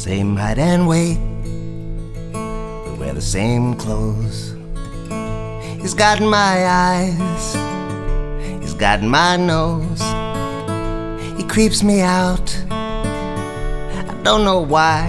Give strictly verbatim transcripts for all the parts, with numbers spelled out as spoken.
Same height and weight, we wear the same clothes. He's got my eyes, he's got my nose. He creeps me out, I don't know why.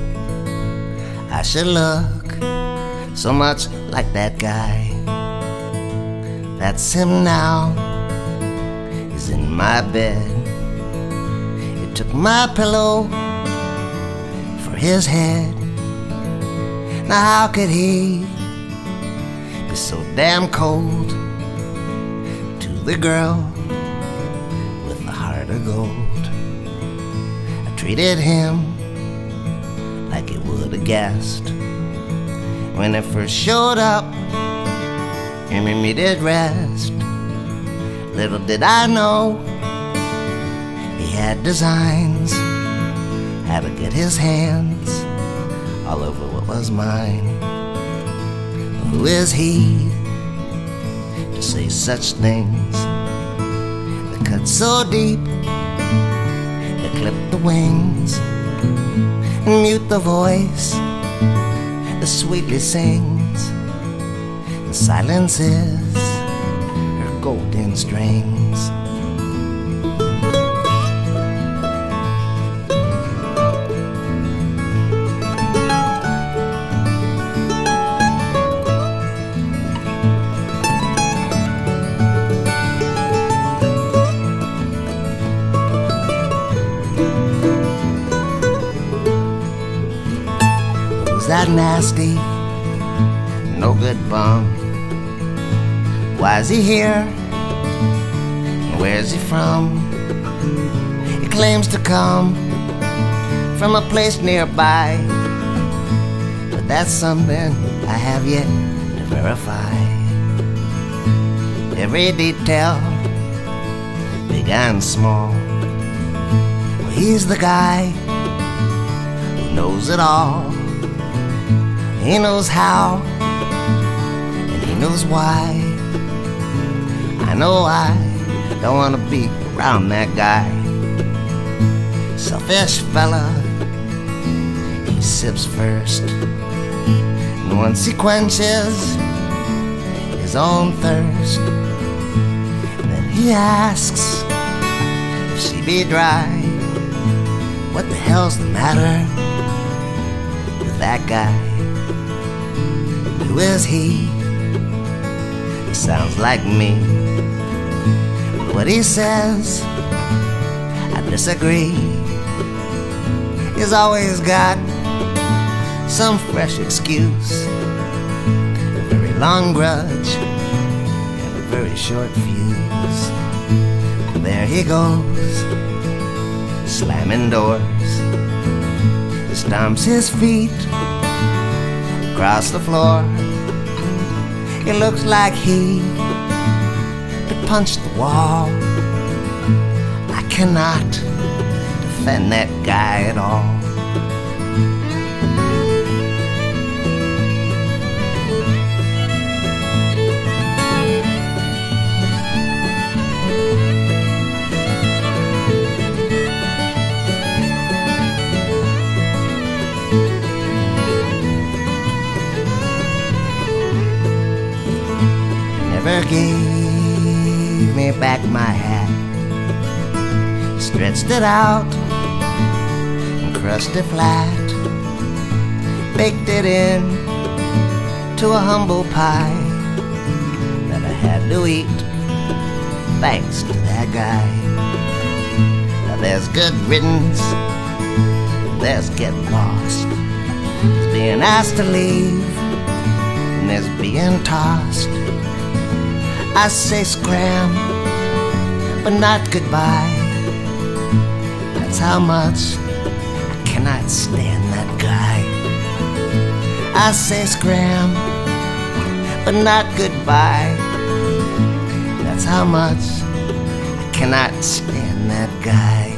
I should look so much like that guy. That's him now, he's in my bed. He took my pillow for his head. Now how could he be so damn cold to the girl with the heart of gold? I treated him like he would a guest when it first showed up. Him and me did rest. Little did I know he had designs, how to get his hands all over what was mine. Who is he to say such things that cut so deep, that clip the wings and mute the voice that sweetly sings and silences her golden strings? That nasty, no good bum. Why is he here? Where's he from? He claims to come from a place nearby, but that's something I have yet to verify. Every detail, big and small, well, he's the guy who knows it all. He knows how, and he knows why. I know I don't want to be around that guy. Selfish fella, he sips first, and once he quenches his own thirst, then he asks if she be dry. What the hell's the matter with that guy? Who is he? He sounds like me. What he says, I disagree. He's always got some fresh excuse, a very long grudge and a very short fuse. And there he goes, slamming doors. He stomps his feet across the floor. It looks like he could punch the wall. I cannot defend that guy at all. Never gave me back my hat. Stretched it out and crushed it flat. Baked it in to a humble pie that I had to eat thanks to that guy. Now there's good riddance, there's get lost. There's being asked to leave, and there's being tossed. I say scram, but not goodbye. That's how much I cannot stand that guy. I say scram, but not goodbye. That's how much I cannot stand that guy.